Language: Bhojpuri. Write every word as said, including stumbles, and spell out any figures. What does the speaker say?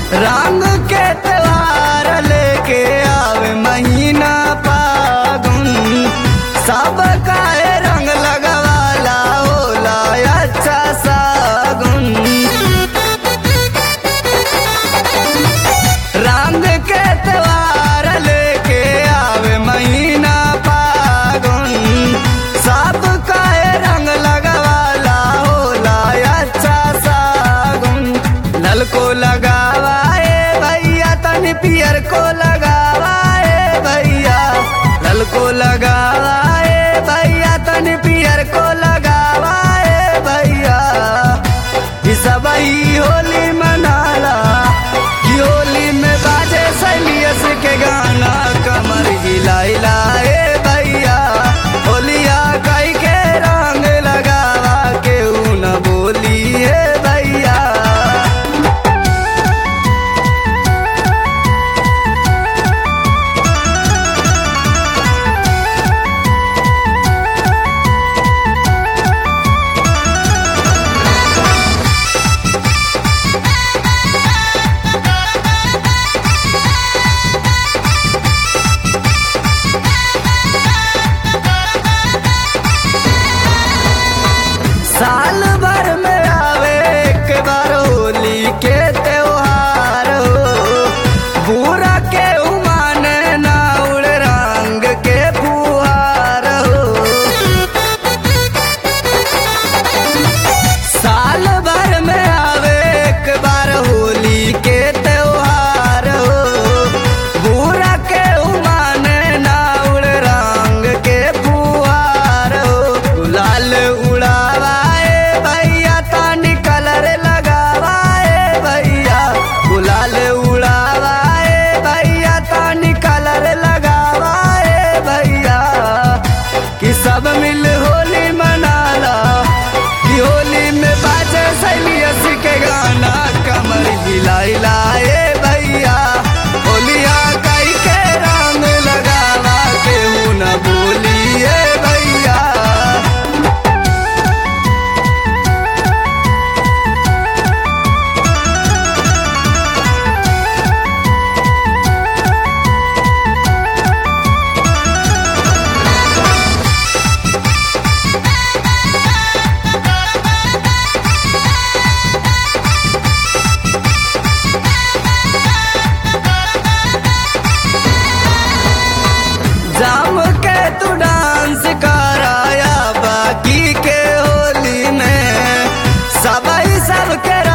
रंग के त्योहार लेके आवे महीना फागुन, सब काहे रंग लगवाला होला अच्छा सागुन। रंग के त्योहार लेके आवे महीना फागुन, सब काहे रंग लगवाला होला अच्छा सागुन। लाल को लगावाए भैया तनी पियर को लगावाए भैया, लाल को लगावाए भैया तनी पियर को लगावाए भैया। ई सब ही होली मनाला कि होली में बाजे सैलियस के गाना, कमर हिलाइलाए भैया। होलिया कई के रंग लगावा केहू न बोलिए भैया। साल भर में आवे एक बार होली के त्योहार हो, बुरा के उमाने ना उड़ रंग के फुहार हो। साल भर में आवे एक बार होली के त्योहार हो, बुरा के उमाने ना उड़ रंग के फुहार हो। गुलाल उड़ावा कलर लगावाए भैया, गुलाल उड़ावाए भैया तानी कलर लगावाए भैया। कि सब मिल होली मनाला कि होली में बाजे सैलियस के गाना, कमर हिलाइलाए भैया। होलिया कई के रंग लगावा केहू न बोलिए भैया। जाम के तू डांस कराया बाकी के होली में, सबई सबके